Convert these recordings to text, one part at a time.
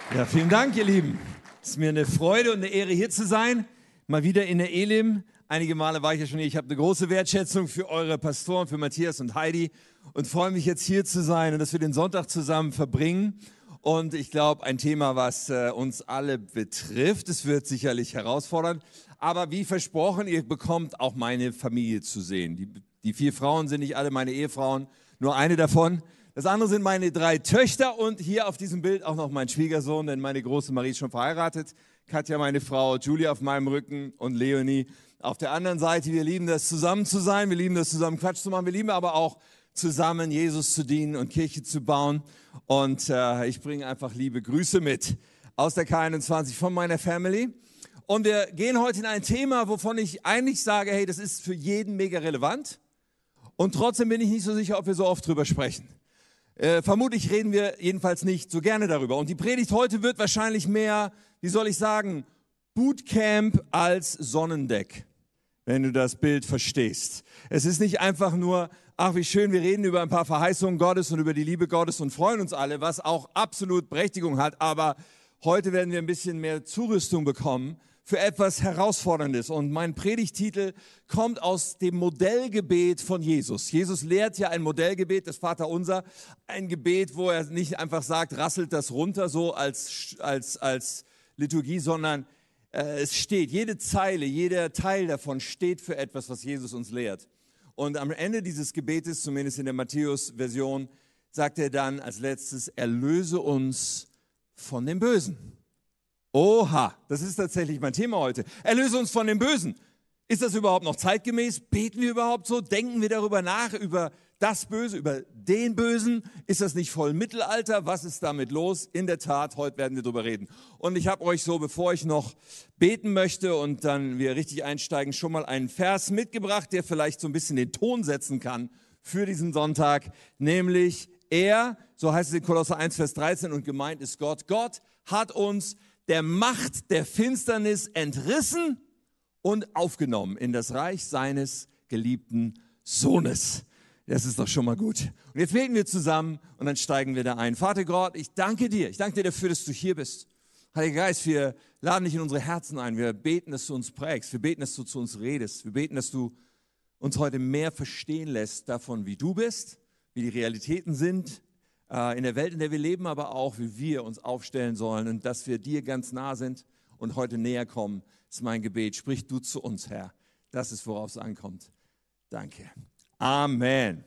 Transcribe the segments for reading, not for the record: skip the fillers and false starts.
Ja, vielen Dank, ihr Lieben. Es ist mir eine Freude und eine Ehre, hier zu sein. Mal wieder in der Elim. Einige Male war ich ja schon hier. Ich habe eine große Wertschätzung für eure Pastoren, für Matthias und Heidi und freue mich jetzt hier zu sein und dass wir den Sonntag zusammen verbringen. Und ich glaube, ein Thema, was uns alle betrifft. Es wird sicherlich herausfordernd. Aber wie versprochen, ihr bekommt auch meine Familie zu sehen. Die 4 Frauen sind nicht alle meine Ehefrauen, nur eine davon. Das andere sind meine 3 Töchter und hier auf diesem Bild auch noch mein Schwiegersohn, denn meine große Marie ist schon verheiratet. Katja, meine Frau, Julia auf meinem Rücken und Leonie auf der anderen Seite. Wir lieben das, zusammen zu sein, wir lieben das, zusammen Quatsch zu machen, wir lieben aber auch zusammen Jesus zu dienen und Kirche zu bauen. Und ich bringe einfach liebe Grüße mit aus der K21 von meiner Family. Und wir gehen heute in ein Thema, wovon ich eigentlich sage, hey, das ist für jeden mega relevant. Und trotzdem bin ich nicht so sicher, ob wir so oft drüber sprechen. Vermutlich reden wir jedenfalls nicht so gerne darüber. Und die Predigt heute wird wahrscheinlich mehr, wie soll ich sagen, Bootcamp als Sonnendeck, wenn du das Bild verstehst. Es ist nicht einfach nur, ach wie schön, wir reden über ein paar Verheißungen Gottes und über die Liebe Gottes und freuen uns alle, was auch absolut Berechtigung hat. Aber heute werden wir ein bisschen mehr Zurüstung bekommen für etwas Herausforderndes. Und mein Predigtitel kommt aus dem Modellgebet von Jesus. Jesus lehrt ja ein Modellgebet, das Vaterunser, ein Gebet, wo er nicht einfach sagt, rasselt das runter so als Liturgie, sondern es steht, jede Zeile, jeder Teil davon steht für etwas, was Jesus uns lehrt. Und am Ende dieses Gebetes, zumindest in der Matthäus-Version, sagt er dann als letztes, erlöse uns von dem Bösen. Oha, das ist tatsächlich mein Thema heute. Erlöse uns von dem Bösen. Ist das überhaupt noch zeitgemäß? Beten wir überhaupt so? Denken wir darüber nach, über das Böse, über den Bösen? Ist das nicht voll Mittelalter? Was ist damit los? In der Tat, heute werden wir darüber reden. Und ich habe euch so, bevor ich noch beten möchte und dann wir richtig einsteigen, schon mal einen Vers mitgebracht, der vielleicht so ein bisschen den Ton setzen kann für diesen Sonntag. Nämlich er, so heißt es in Kolosser 1, Vers 13, und gemeint ist Gott. Gott hat uns der Macht der Finsternis entrissen und aufgenommen in das Reich seines geliebten Sohnes. Das ist doch schon mal gut. Und jetzt beten wir zusammen und dann steigen wir da ein. Vater Gott, ich danke dir. Ich danke dir dafür, dass du hier bist. Heiliger Geist, wir laden dich in unsere Herzen ein. Wir beten, dass du uns prägst. Wir beten, dass du zu uns redest. Wir beten, dass du uns heute mehr verstehen lässt davon, wie du bist, wie die Realitäten sind, in der Welt, in der wir leben, aber auch, wie wir uns aufstellen sollen und dass wir dir ganz nah sind und heute näher kommen, ist mein Gebet. Sprich du zu uns, Herr. Das ist, worauf es ankommt. Danke. Amen.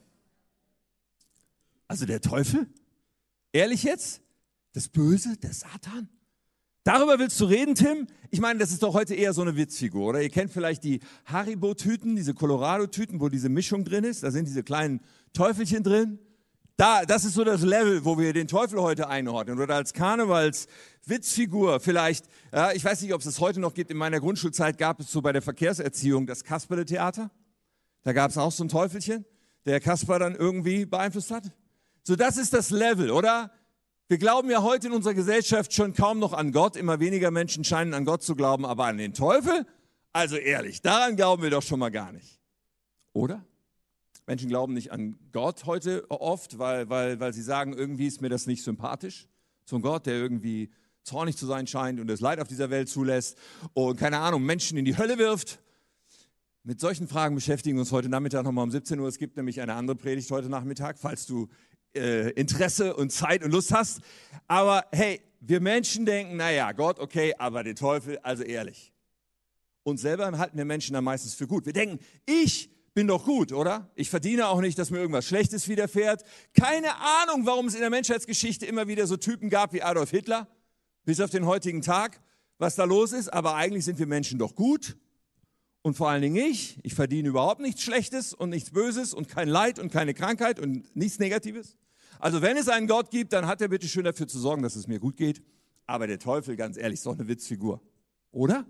Also der Teufel? Ehrlich jetzt? Das Böse, der Satan? Darüber willst du reden, Tim? Ich meine, das ist doch heute eher so eine Witzfigur, oder? Ihr kennt vielleicht die Haribo-Tüten, diese Colorado-Tüten, wo diese Mischung drin ist. Da sind diese kleinen Teufelchen drin. Das ist so das Level, wo wir den Teufel heute einordnen. Oder als Karnevalswitzfigur vielleicht. Ja, ich weiß nicht, ob es das heute noch gibt. In meiner Grundschulzeit gab es so bei der Verkehrserziehung das Kasperle-Theater. Da gab es auch so ein Teufelchen, der Kasper dann irgendwie beeinflusst hat. So, das ist das Level, oder? Wir glauben ja heute in unserer Gesellschaft schon kaum noch an Gott. Immer weniger Menschen scheinen an Gott zu glauben, aber an den Teufel? Also ehrlich, daran glauben wir doch schon mal gar nicht. Oder? Menschen glauben nicht an Gott heute oft, weil sie sagen, irgendwie ist mir das nicht sympathisch. So ein Gott, der irgendwie zornig zu sein scheint und das Leid auf dieser Welt zulässt und, keine Ahnung, Menschen in die Hölle wirft. Mit solchen Fragen beschäftigen wir uns heute Nachmittag nochmal um 17 Uhr. Es gibt nämlich eine andere Predigt heute Nachmittag, falls du Interesse und Zeit und Lust hast. Aber hey, wir Menschen denken, naja, Gott, okay, aber den Teufel, also ehrlich. Uns selber halten wir Menschen dann meistens für gut. Wir denken, ich bin doch gut, oder? Ich verdiene auch nicht, dass mir irgendwas Schlechtes widerfährt. Keine Ahnung, warum es in der Menschheitsgeschichte immer wieder so Typen gab wie Adolf Hitler, bis auf den heutigen Tag, was da los ist. Aber eigentlich sind wir Menschen doch gut. Und vor allen Dingen ich verdiene überhaupt nichts Schlechtes und nichts Böses und kein Leid und keine Krankheit und nichts Negatives. Also wenn es einen Gott gibt, dann hat er bitte schön dafür zu sorgen, dass es mir gut geht. Aber der Teufel, ganz ehrlich, ist doch eine Witzfigur, oder?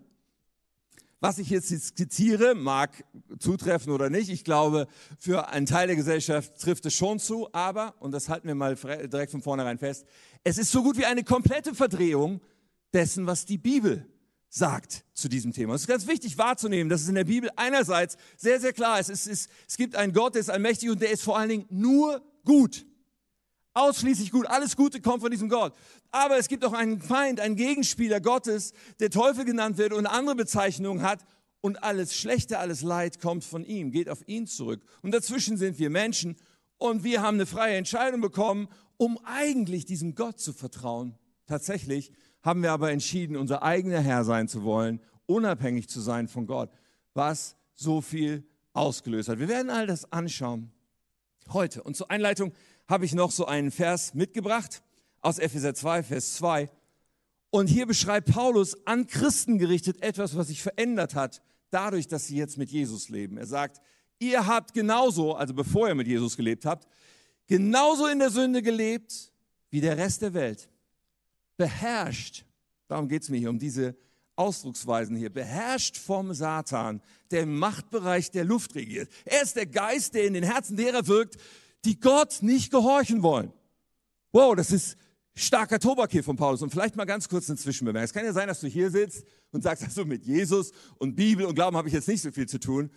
Was ich jetzt skizziere, mag zutreffen oder nicht. Ich glaube, für einen Teil der Gesellschaft trifft es schon zu. Aber, und das halten wir mal direkt von vornherein fest, es ist so gut wie eine komplette Verdrehung dessen, was die Bibel sagt zu diesem Thema. Es ist ganz wichtig wahrzunehmen, dass es in der Bibel einerseits sehr, sehr klar ist. Es gibt einen Gott, der ist allmächtig und der ist vor allen Dingen nur gut. Ausschließlich gut. Alles Gute kommt von diesem Gott. Aber es gibt auch einen Feind, einen Gegenspieler Gottes, der Teufel genannt wird und andere Bezeichnungen hat. Und alles Schlechte, alles Leid kommt von ihm, geht auf ihn zurück. Und dazwischen sind wir Menschen und wir haben eine freie Entscheidung bekommen, um eigentlich diesem Gott zu vertrauen. Tatsächlich haben wir aber entschieden, unser eigener Herr sein zu wollen, unabhängig zu sein von Gott, was so viel ausgelöst hat. Wir werden all das anschauen heute. Und zur Einleitung habe ich noch so einen Vers mitgebracht aus Epheser 2, Vers 2. Und hier beschreibt Paulus an Christen gerichtet etwas, was sich verändert hat, dadurch, dass sie jetzt mit Jesus leben. Er sagt, ihr habt genauso, also bevor ihr mit Jesus gelebt habt, genauso in der Sünde gelebt wie der Rest der Welt. Beherrscht, darum geht es mir hier, um diese Ausdrucksweisen hier, beherrscht vom Satan, der im Machtbereich der Luft regiert. Er ist der Geist, der in den Herzen derer wirkt, die Gott nicht gehorchen wollen. Wow, das ist starker Tobak hier von Paulus. Und vielleicht mal ganz kurz eine Zwischenbemerkung. Es kann ja sein, dass du hier sitzt und sagst, also mit Jesus und Bibel und Glauben habe ich jetzt nicht so viel zu tun.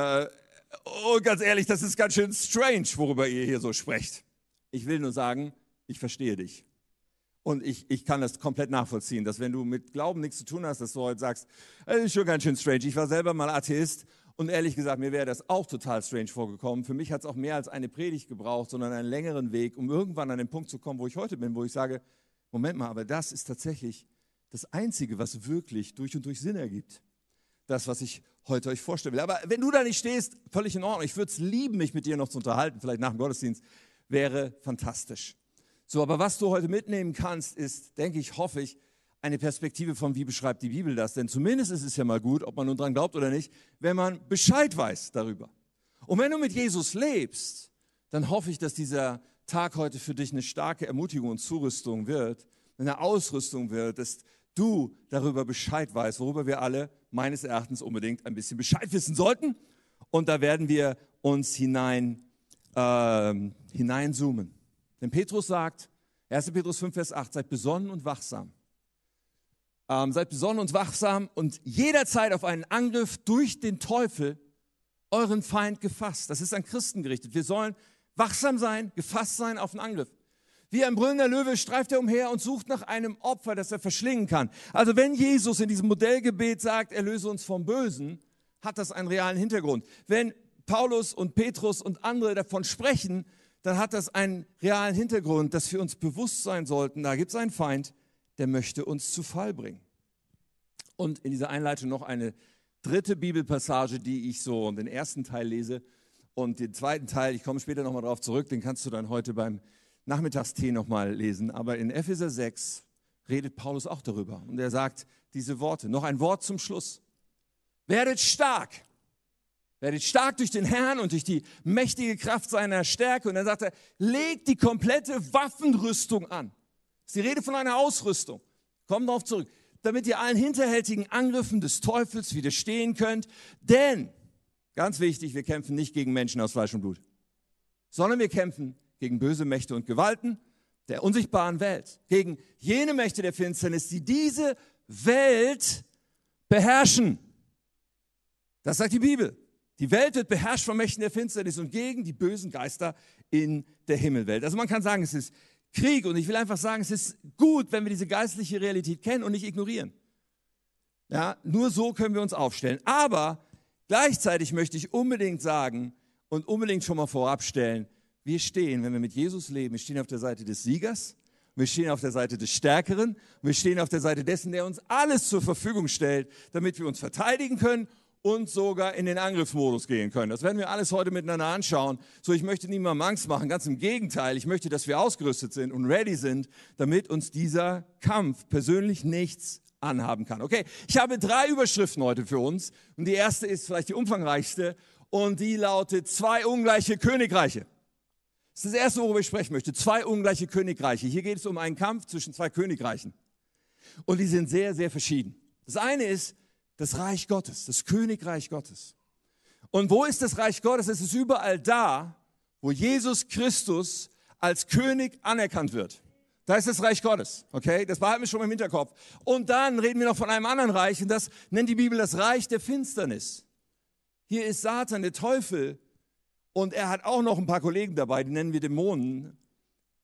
Und ganz ehrlich, das ist ganz schön strange, worüber ihr hier so sprecht. Ich will nur sagen, ich verstehe dich. Und ich kann das komplett nachvollziehen, dass wenn du mit Glauben nichts zu tun hast, dass du heute sagst, das ist schon ganz schön strange. Ich war selber mal Atheist und ehrlich gesagt, mir wäre das auch total strange vorgekommen. Für mich hat es auch mehr als eine Predigt gebraucht, sondern einen längeren Weg, um irgendwann an den Punkt zu kommen, wo ich heute bin, wo ich sage, Moment mal, aber das ist tatsächlich das Einzige, was wirklich durch und durch Sinn ergibt. Das, was ich heute euch vorstellen will. Aber wenn du da nicht stehst, völlig in Ordnung. Ich würde es lieben, mich mit dir noch zu unterhalten, vielleicht nach dem Gottesdienst, wäre fantastisch. So, aber was du heute mitnehmen kannst, ist, denke ich, hoffe ich, eine Perspektive von, wie beschreibt die Bibel das? Denn zumindest ist es ja mal gut, ob man nun dran glaubt oder nicht, wenn man Bescheid weiß darüber. Und wenn du mit Jesus lebst, dann hoffe ich, dass dieser Tag heute für dich eine starke Ermutigung und Zurüstung wird, eine Ausrüstung wird, dass du darüber Bescheid weißt, worüber wir alle meines Erachtens unbedingt ein bisschen Bescheid wissen sollten. Und da werden wir uns hineinzoomen. Denn Petrus sagt, 1. Petrus 5, Vers 8, seid besonnen und wachsam. Seid besonnen und wachsam und jederzeit auf einen Angriff durch den Teufel euren Feind gefasst. Das ist an Christen gerichtet. Wir sollen wachsam sein, gefasst sein auf einen Angriff. Wie ein brüllender Löwe streift er umher und sucht nach einem Opfer, das er verschlingen kann. Also wenn Jesus in diesem Modellgebet sagt, erlöse uns vom Bösen, hat das einen realen Hintergrund. Wenn Paulus und Petrus und andere davon sprechen, dann hat das einen realen Hintergrund, dass wir uns bewusst sein sollten, da gibt es einen Feind, der möchte uns zu Fall bringen. Und in dieser Einleitung noch eine dritte Bibelpassage, die ich so den ersten Teil lese. Und den zweiten Teil, ich komme später nochmal darauf zurück, den kannst du dann heute beim Nachmittagstee nochmal lesen. Aber in Epheser 6 redet Paulus auch darüber. Und er sagt diese Worte, noch ein Wort zum Schluss. Werdet stark durch den Herrn und durch die mächtige Kraft seiner Stärke. Und dann sagt er, legt die komplette Waffenrüstung an. Das ist die Rede von einer Ausrüstung. Kommt darauf zurück. Damit ihr allen hinterhältigen Angriffen des Teufels widerstehen könnt. Denn, ganz wichtig, wir kämpfen nicht gegen Menschen aus Fleisch und Blut, sondern wir kämpfen gegen böse Mächte und Gewalten der unsichtbaren Welt. Gegen jene Mächte der Finsternis, die diese Welt beherrschen. Das sagt die Bibel. Die Welt wird beherrscht von Mächten der Finsternis und gegen die bösen Geister in der Himmelwelt. Also man kann sagen, es ist Krieg und ich will einfach sagen, es ist gut, wenn wir diese geistliche Realität kennen und nicht ignorieren. Ja, nur so können wir uns aufstellen. Aber gleichzeitig möchte ich unbedingt sagen und unbedingt schon mal vorabstellen, wir stehen, wenn wir mit Jesus leben, wir stehen auf der Seite des Siegers, wir stehen auf der Seite des Stärkeren, wir stehen auf der Seite dessen, der uns alles zur Verfügung stellt, damit wir uns verteidigen können und sogar in den Angriffsmodus gehen können. Das werden wir alles heute miteinander anschauen. So, ich möchte niemandem Angst machen, ganz im Gegenteil. Ich möchte, dass wir ausgerüstet sind und ready sind, damit uns dieser Kampf persönlich nichts anhaben kann. Okay, ich habe 3 Überschriften heute für uns und die erste ist vielleicht die umfangreichste und die lautet 2 ungleiche Königreiche. Das ist das erste, worüber ich sprechen möchte. 2 ungleiche Königreiche. Hier geht es um einen Kampf zwischen 2 Königreichen und die sind sehr, sehr verschieden. Das eine ist das Reich Gottes, das Königreich Gottes. Und wo ist das Reich Gottes? Es ist überall da, wo Jesus Christus als König anerkannt wird. Da ist das Reich Gottes, okay? Das behalten wir schon mal im Hinterkopf. Und dann reden wir noch von einem anderen Reich und das nennt die Bibel das Reich der Finsternis. Hier ist Satan, der Teufel, und er hat auch noch ein paar Kollegen dabei, die nennen wir Dämonen.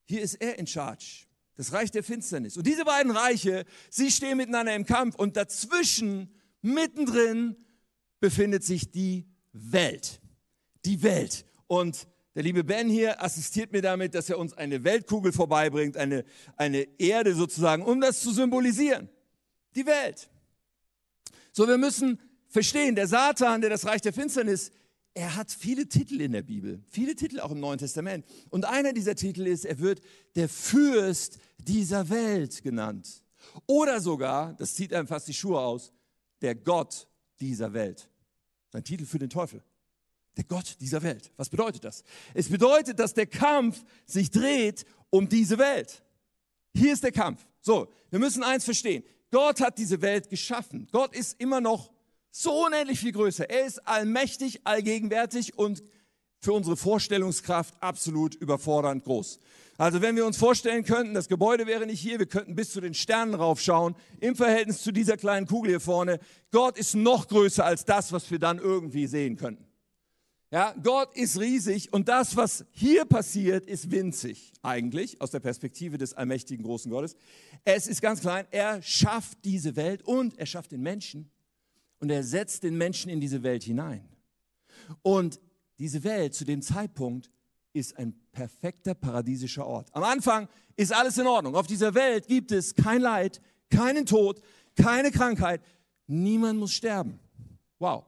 Hier ist er in charge. Das Reich der Finsternis. Und diese beiden Reiche, sie stehen miteinander im Kampf. Und dazwischen, mittendrin, befindet sich die Welt. Die Welt. Und der liebe Ben hier assistiert mir damit, dass er uns eine Weltkugel vorbeibringt, eine Erde sozusagen, um das zu symbolisieren. Die Welt. So, wir müssen verstehen, der Satan, der das Reich der Finsternis, er hat viele Titel in der Bibel, viele Titel auch im Neuen Testament. Und einer dieser Titel ist, er wird der Fürst dieser Welt genannt. Oder sogar, das zieht einem fast die Schuhe aus, der Gott dieser Welt. Sein Titel für den Teufel. Der Gott dieser Welt. Was bedeutet das? Es bedeutet, dass der Kampf sich dreht um diese Welt. Hier ist der Kampf. So, wir müssen eins verstehen. Gott hat diese Welt geschaffen. Gott ist immer noch so unendlich viel größer. Er ist allmächtig, allgegenwärtig und für unsere Vorstellungskraft absolut überfordernd groß. Also wenn wir uns vorstellen könnten, das Gebäude wäre nicht hier, wir könnten bis zu den Sternen raufschauen, im Verhältnis zu dieser kleinen Kugel hier vorne. Gott ist noch größer als das, was wir dann irgendwie sehen könnten. Ja, Gott ist riesig und das, was hier passiert, ist winzig eigentlich aus der Perspektive des allmächtigen großen Gottes. Es ist ganz klein, er schafft diese Welt und er schafft den Menschen und er setzt den Menschen in diese Welt hinein. Und diese Welt zu dem Zeitpunkt ist ein perfekter paradiesischer Ort. Am Anfang ist alles in Ordnung. Auf dieser Welt gibt es kein Leid, keinen Tod, keine Krankheit. Niemand muss sterben. Wow.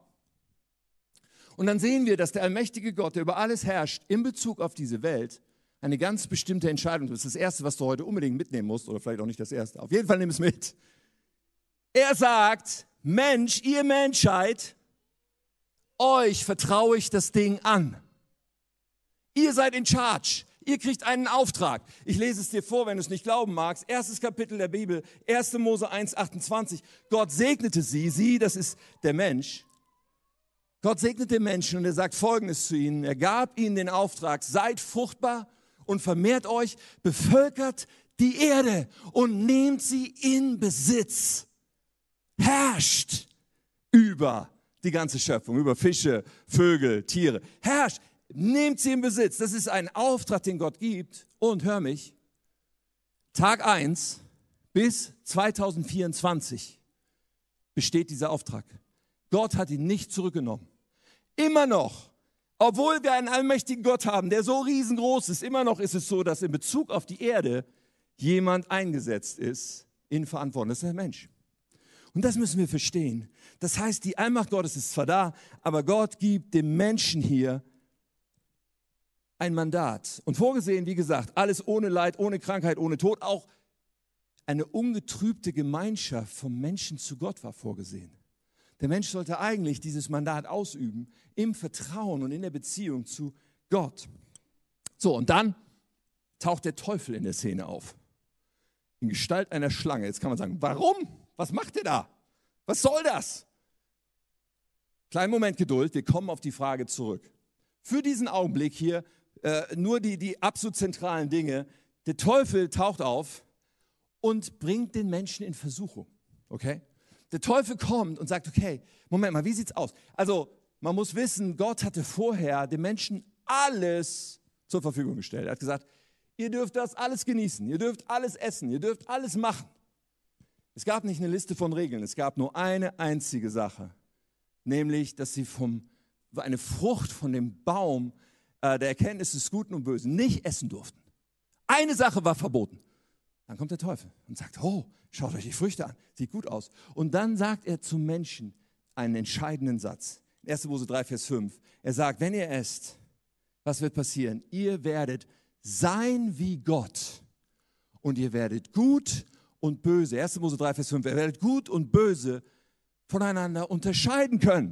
Und dann sehen wir, dass der allmächtige Gott, der über alles herrscht, in Bezug auf diese Welt eine ganz bestimmte Entscheidung trifft. Das ist das Erste, was du heute unbedingt mitnehmen musst, oder vielleicht auch nicht das Erste. Auf jeden Fall nimm es mit. Er sagt, Mensch, ihr Menschheit, euch vertraue ich das Ding an. Ihr seid in charge. Ihr kriegt einen Auftrag. Ich lese es dir vor, wenn du es nicht glauben magst. Erstes Kapitel der Bibel, 1. Mose 1, 28. Gott segnete sie, das ist der Mensch. Gott segnet den Menschen und er sagt Folgendes zu ihnen. Er gab ihnen den Auftrag, seid fruchtbar und vermehrt euch, bevölkert die Erde und nehmt sie in Besitz. Herrscht über die ganze Schöpfung, über Fische, Vögel, Tiere. Herrscht, nehmt sie in Besitz. Das ist ein Auftrag, den Gott gibt. Und hör mich, Tag 1 bis 2024 besteht dieser Auftrag. Gott hat ihn nicht zurückgenommen. Immer noch, obwohl wir einen allmächtigen Gott haben, der so riesengroß ist, immer noch ist es so, dass in Bezug auf die Erde jemand eingesetzt ist in Verantwortung. Das ist der Mensch. Und das müssen wir verstehen. Das heißt, die Allmacht Gottes ist zwar da, aber Gott gibt dem Menschen hier ein Mandat. Und vorgesehen, wie gesagt, alles ohne Leid, ohne Krankheit, ohne Tod. Auch eine ungetrübte Gemeinschaft vom Menschen zu Gott war vorgesehen. Der Mensch sollte eigentlich dieses Mandat ausüben im Vertrauen und in der Beziehung zu Gott. So, und dann taucht der Teufel in der Szene auf. In Gestalt einer Schlange. Jetzt kann man sagen, warum? Was macht er da? Was soll das? Kleinen Moment Geduld, wir kommen auf die Frage zurück. Für diesen Augenblick hier nur die absolut zentralen Dinge. Der Teufel taucht auf und bringt den Menschen in Versuchung. Okay? Der Teufel kommt und sagt, okay, Moment mal, wie sieht's aus? Also, man muss wissen, Gott hatte vorher den Menschen alles zur Verfügung gestellt. Er hat gesagt, ihr dürft das alles genießen, ihr dürft alles essen, ihr dürft alles machen. Es gab nicht eine Liste von Regeln, es gab nur eine einzige Sache, nämlich, dass sie eine Frucht von dem Baum der Erkenntnis des Guten und Bösen nicht essen durften. Eine Sache war verboten. Dann kommt der Teufel und sagt, oh, schaut euch die Früchte an, sieht gut aus. Und dann sagt er zum Menschen einen entscheidenden Satz. 1. Mose 3, Vers 5. Er sagt, wenn ihr esst, was wird passieren? Ihr werdet sein wie Gott und ihr werdet gut und böse. 1. Mose 3, Vers 5. Ihr werdet gut und böse voneinander unterscheiden können.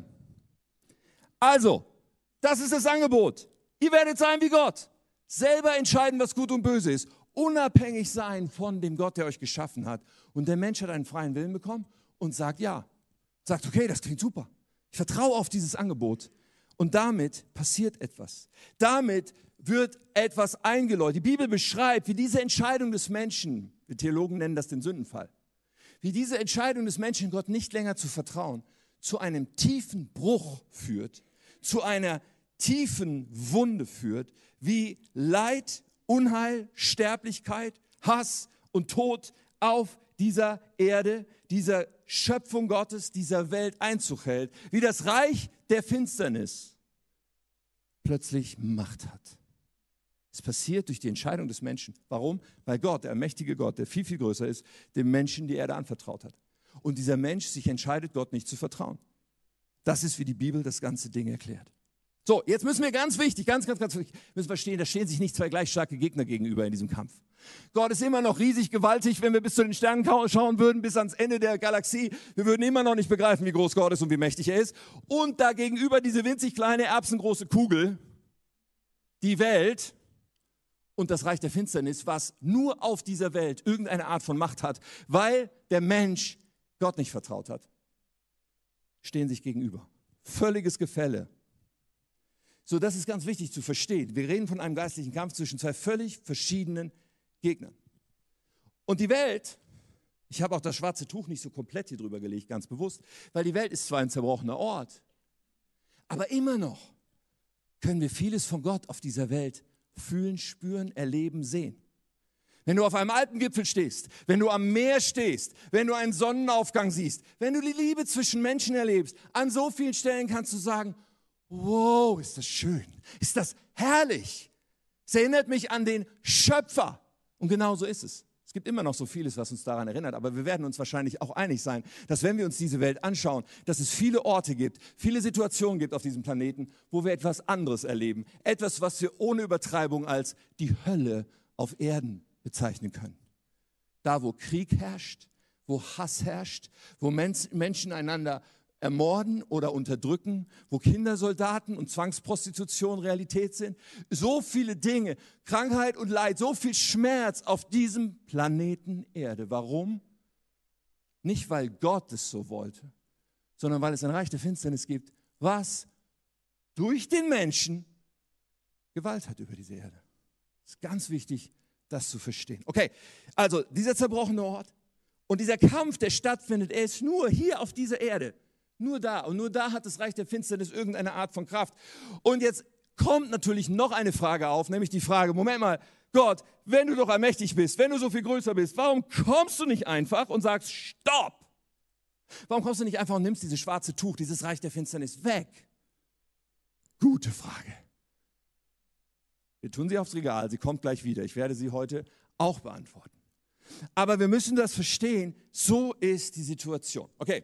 Also, das ist das Angebot. Ihr werdet sein wie Gott. Selber entscheiden, was gut und böse ist. Unabhängig sein von dem Gott, der euch geschaffen hat. Und der Mensch hat einen freien Willen bekommen und sagt ja. Sagt, okay, das klingt super. Ich vertraue auf dieses Angebot. Und damit passiert etwas. Damit wird etwas eingeläutet. Die Bibel beschreibt, wie diese Entscheidung des Menschen, wir Theologen nennen das den Sündenfall, wie diese Entscheidung des Menschen, Gott nicht länger zu vertrauen, zu einem tiefen Bruch führt, zu einer tiefen Wunde führt, wie Leid Unheil, Sterblichkeit, Hass und Tod auf dieser Erde, dieser Schöpfung Gottes, dieser Welt Einzug hält, wie das Reich der Finsternis plötzlich Macht hat. Es passiert durch die Entscheidung des Menschen. Warum? Weil Gott, der allmächtige Gott, der viel, viel größer ist, dem Menschen die Erde anvertraut hat. Und dieser Mensch sich entscheidet, Gott nicht zu vertrauen. Das ist, wie die Bibel das ganze Ding erklärt. So, jetzt müssen wir ganz wichtig, ganz wichtig, müssen verstehen, da stehen sich nicht zwei gleich starke Gegner gegenüber in diesem Kampf. Gott ist immer noch riesig gewaltig, wenn wir bis zu den Sternen schauen würden, bis ans Ende der Galaxie. Wir würden immer noch nicht begreifen, wie groß Gott ist und wie mächtig er ist. Und da gegenüber diese winzig kleine, erbsengroße Kugel, die Welt und das Reich der Finsternis, was nur auf dieser Welt irgendeine Art von Macht hat, weil der Mensch Gott nicht vertraut hat, stehen sich gegenüber. Völliges Gefälle. So, das ist ganz wichtig zu verstehen. Wir reden von einem geistlichen Kampf zwischen zwei völlig verschiedenen Gegnern. Und die Welt, ich habe auch das schwarze Tuch nicht so komplett hier drüber gelegt, ganz bewusst, weil die Welt ist zwar ein zerbrochener Ort, aber immer noch können wir vieles von Gott auf dieser Welt fühlen, spüren, erleben, sehen. Wenn du auf einem Alpengipfel stehst, wenn du am Meer stehst, wenn du einen Sonnenaufgang siehst, wenn du die Liebe zwischen Menschen erlebst, an so vielen Stellen kannst du sagen, wow, ist das schön, ist das herrlich. Es erinnert mich an den Schöpfer. Und genau so ist es. Es gibt immer noch so vieles, was uns daran erinnert, aber wir werden uns wahrscheinlich auch einig sein, dass wenn wir uns diese Welt anschauen, dass es viele Orte gibt, viele Situationen gibt auf diesem Planeten, wo wir etwas anderes erleben. Etwas, was wir ohne Übertreibung als die Hölle auf Erden bezeichnen können. Da, wo Krieg herrscht, wo Hass herrscht, wo Menschen einander ermorden oder unterdrücken, wo Kindersoldaten und Zwangsprostitution Realität sind. So viele Dinge, Krankheit und Leid, so viel Schmerz auf diesem Planeten Erde. Warum? Nicht, weil Gott es so wollte, sondern weil es ein Reich der Finsternis gibt, was durch den Menschen Gewalt hat über diese Erde. Es ist ganz wichtig, das zu verstehen. Okay, also dieser zerbrochene Ort und dieser Kampf, der stattfindet, er ist nur hier auf dieser Erde. Nur da. Und nur da hat das Reich der Finsternis irgendeine Art von Kraft. Und jetzt kommt natürlich noch eine Frage auf, nämlich die Frage, Moment mal, Gott, wenn du doch allmächtig bist, wenn du so viel größer bist, warum kommst du nicht einfach und sagst, stopp? Warum kommst du nicht einfach und nimmst dieses schwarze Tuch, dieses Reich der Finsternis weg? Gute Frage. Wir tun sie aufs Regal, sie kommt gleich wieder. Ich werde sie heute auch beantworten. Aber wir müssen das verstehen, so ist die Situation. Okay.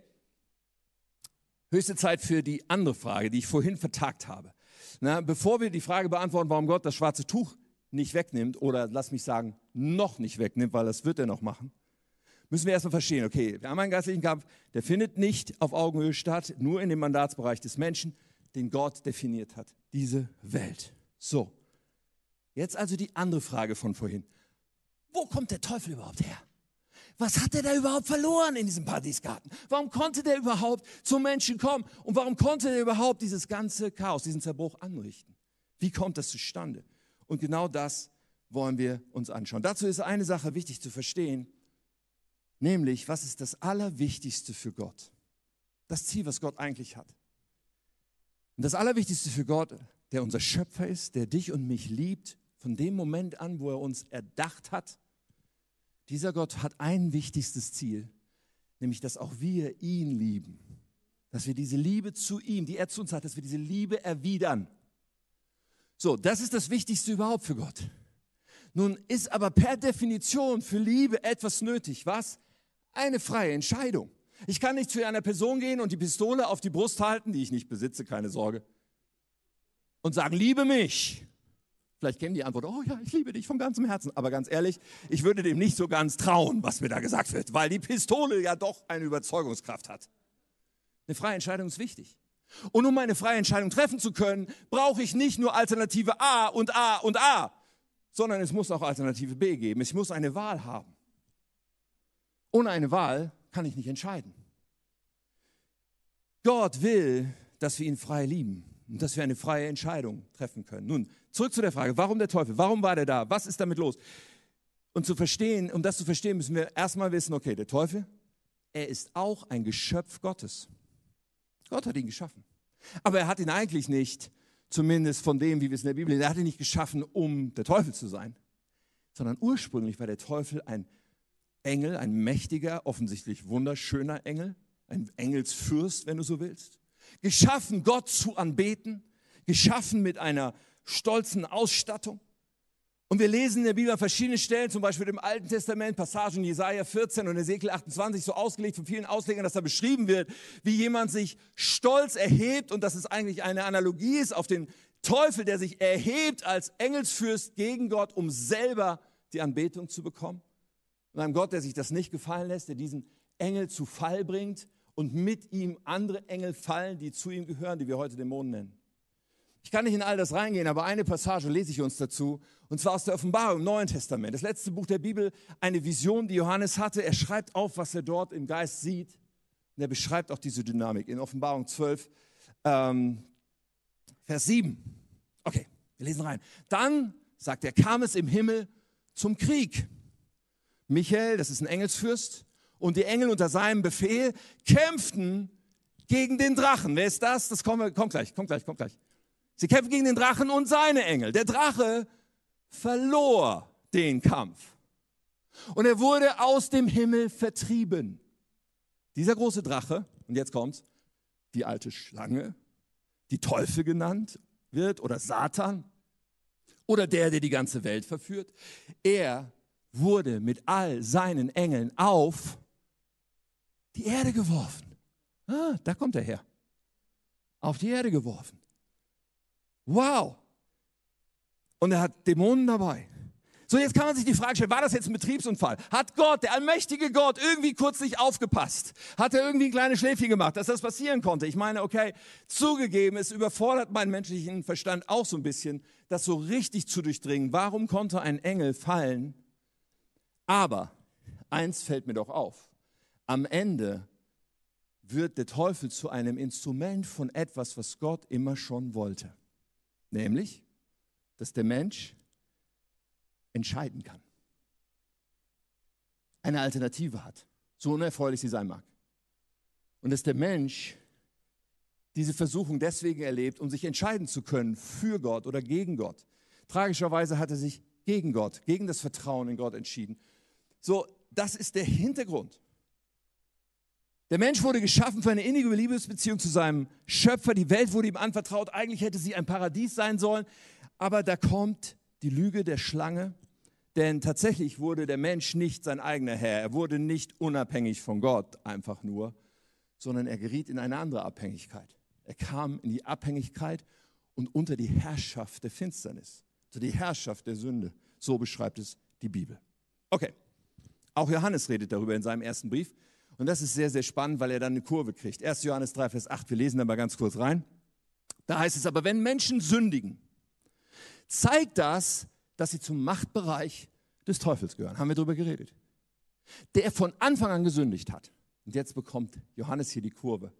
Höchste Zeit für die andere Frage, die ich vorhin vertagt habe. Bevor wir die Frage beantworten, warum Gott das schwarze Tuch nicht wegnimmt, oder lass mich sagen, noch nicht wegnimmt, weil das wird er noch machen, müssen wir erstmal verstehen, okay, wir haben einen geistlichen Kampf, der findet nicht auf Augenhöhe statt, nur in dem Mandatsbereich des Menschen, den Gott definiert hat, diese Welt. So, jetzt also die andere Frage von vorhin. Wo kommt der Teufel überhaupt her? Was hat er da überhaupt verloren in diesem Paradiesgarten? Warum konnte der überhaupt zum Menschen kommen? Und warum konnte er überhaupt dieses ganze Chaos, diesen Zerbruch anrichten? Wie kommt das zustande? Und genau das wollen wir uns anschauen. Dazu ist eine Sache wichtig zu verstehen, nämlich, was ist das Allerwichtigste für Gott? Das Ziel, was Gott eigentlich hat. Und das Allerwichtigste für Gott, der unser Schöpfer ist, der dich und mich liebt, von dem Moment an, wo er uns erdacht hat, dieser Gott hat ein wichtigstes Ziel, nämlich, dass auch wir ihn lieben. Dass wir diese Liebe zu ihm, die er zu uns hat, dass wir diese Liebe erwidern. So, das ist das Wichtigste überhaupt für Gott. Nun ist aber per Definition für Liebe etwas nötig. Was? Eine freie Entscheidung. Ich kann nicht zu einer Person gehen und die Pistole auf die Brust halten, die ich nicht besitze, keine Sorge, und sagen, liebe mich. Vielleicht kennen die Antwort, oh ja, ich liebe dich von ganzem Herzen. Aber ganz ehrlich, ich würde dem nicht so ganz trauen, was mir da gesagt wird, weil die Pistole ja doch eine Überzeugungskraft hat. Eine freie Entscheidung ist wichtig. Und um eine freie Entscheidung treffen zu können, brauche ich nicht nur Alternative A und A und A, sondern es muss auch Alternative B geben. Ich muss eine Wahl haben. Ohne eine Wahl kann ich nicht entscheiden. Gott will, dass wir ihn frei lieben. Und dass wir eine freie Entscheidung treffen können. Nun, zurück zu der Frage, warum der Teufel? Warum war der da? Was ist damit los? Und um das zu verstehen, müssen wir erstmal wissen, okay, der Teufel, er ist auch ein Geschöpf Gottes. Gott hat ihn geschaffen. Aber er hat ihn eigentlich nicht, zumindest von dem, wie wir es in der Bibel lesen, er hat ihn nicht geschaffen, um der Teufel zu sein, sondern ursprünglich war der Teufel ein Engel, ein mächtiger, offensichtlich wunderschöner Engel, ein Engelsfürst, wenn du so willst. Geschaffen, Gott zu anbeten, geschaffen mit einer stolzen Ausstattung. Und wir lesen in der Bibel an verschiedenen Stellen, zum Beispiel im Alten Testament, Passagen in Jesaja 14 und Ezekiel 28, so ausgelegt von vielen Auslegern, dass da beschrieben wird, wie jemand sich stolz erhebt und dass es eigentlich eine Analogie ist auf den Teufel, der sich erhebt als Engelsfürst gegen Gott, um selber die Anbetung zu bekommen. Und einem Gott, der sich das nicht gefallen lässt, der diesen Engel zu Fall bringt und mit ihm andere Engel fallen, die zu ihm gehören, die wir heute Dämonen nennen. Ich kann nicht in all das reingehen, aber eine Passage lese ich uns dazu, und zwar aus der Offenbarung im Neuen Testament. Das letzte Buch der Bibel, eine Vision, die Johannes hatte. Er schreibt auf, was er dort im Geist sieht. Und er beschreibt auch diese Dynamik in Offenbarung 12, Vers 7. Okay, wir lesen rein. Dann, sagt er, kam es im Himmel zum Krieg. Michael, das ist ein Engelsfürst, und die Engel unter seinem Befehl kämpften gegen den Drachen. Wer ist das? Das kommt gleich. Sie kämpfen gegen den Drachen und seine Engel. Der Drache verlor den Kampf. Und er wurde aus dem Himmel vertrieben. Dieser große Drache, und jetzt kommt's, die alte Schlange, die Teufel genannt wird, oder Satan, oder der die ganze Welt verführt, er wurde mit all seinen Engeln auf die Erde geworfen. Da kommt er her. Auf die Erde geworfen. Wow. Und er hat Dämonen dabei. So, jetzt kann man sich die Frage stellen, war das jetzt ein Betriebsunfall? Hat Gott, der allmächtige Gott, irgendwie kurz nicht aufgepasst? Hat er irgendwie ein kleines Schläfchen gemacht, dass das passieren konnte? Ich meine, okay, zugegeben, es überfordert meinen menschlichen Verstand auch so ein bisschen, das so richtig zu durchdringen. Warum konnte ein Engel fallen? Aber eins fällt mir doch auf. Am Ende wird der Teufel zu einem Instrument von etwas, was Gott immer schon wollte. Nämlich, dass der Mensch entscheiden kann. Eine Alternative hat, so unerfreulich sie sein mag. Und dass der Mensch diese Versuchung deswegen erlebt, um sich entscheiden zu können für Gott oder gegen Gott. Tragischerweise hat er sich gegen Gott, gegen das Vertrauen in Gott entschieden. So, das ist der Hintergrund. Der Mensch wurde geschaffen für eine innige Liebesbeziehung zu seinem Schöpfer. Die Welt wurde ihm anvertraut. Eigentlich hätte sie ein Paradies sein sollen. Aber da kommt die Lüge der Schlange. Denn tatsächlich wurde der Mensch nicht sein eigener Herr. Er wurde nicht unabhängig von Gott, einfach nur, sondern er geriet in eine andere Abhängigkeit. Er kam in die Abhängigkeit und unter die Herrschaft der Finsternis, unter die Herrschaft der Sünde. So beschreibt es die Bibel. Okay, auch Johannes redet darüber in seinem ersten Brief. Und das ist sehr, sehr spannend, weil er dann eine Kurve kriegt. 1. Johannes 3, Vers 8, wir lesen da mal ganz kurz rein. Da heißt es aber, wenn Menschen sündigen, zeigt das, dass sie zum Machtbereich des Teufels gehören. Haben wir darüber geredet. Der von Anfang an gesündigt hat. Und jetzt bekommt Johannes hier die Kurve.